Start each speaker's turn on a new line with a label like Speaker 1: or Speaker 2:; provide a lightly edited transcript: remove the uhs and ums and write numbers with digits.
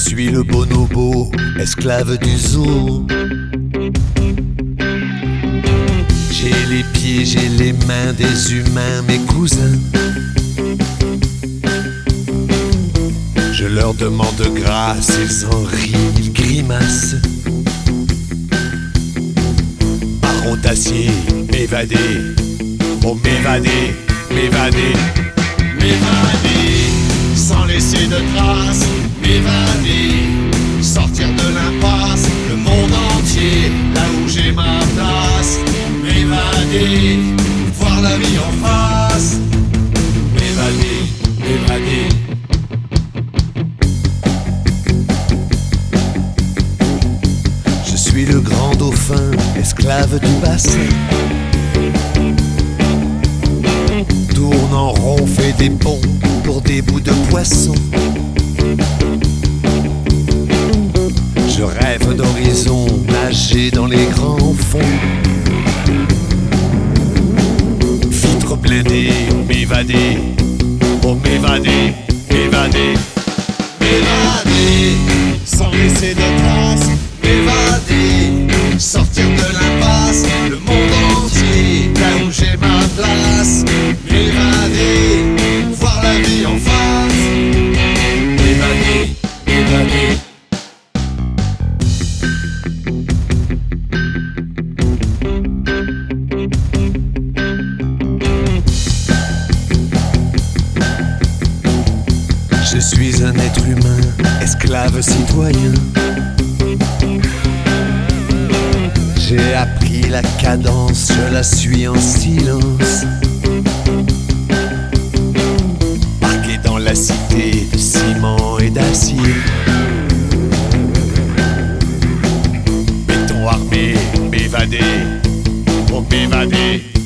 Speaker 1: suis le bonobo, esclave du zoo. J'ai les pieds, j'ai les mains des humains, mes cousins. Je leur demande grâce, ils en rient, ils grimacent. Marron d'acier, m'évader, oh m'évader, m'évader, m'évader, sans laisser de traces, m'évader, sortir de l'impasse, le monde entier, là où j'ai ma place, m'évader, voir la vie en face, m'évader, m'évader. Je suis le grand dauphin, esclave du bassin. Tourne en rond, fait des ponts pour des bouts de poisson. Je rêve d'horizon, nager dans les grands fonds. Vitre blindée, m'évader, oh m'évader, m'évader, m'évader, sans laisser de traces, m'évader, sortir de l'impasse, le monde entier, là où j'ai ma place, m'évader, voir la vie en face, m'évader, m'évader. Je suis un être humain, esclave citoyen. J'ai appris la cadence, je la suis en silence. Marqué dans la cité de ciment et d'acier. Béton armé, m'évader, oh m'évader.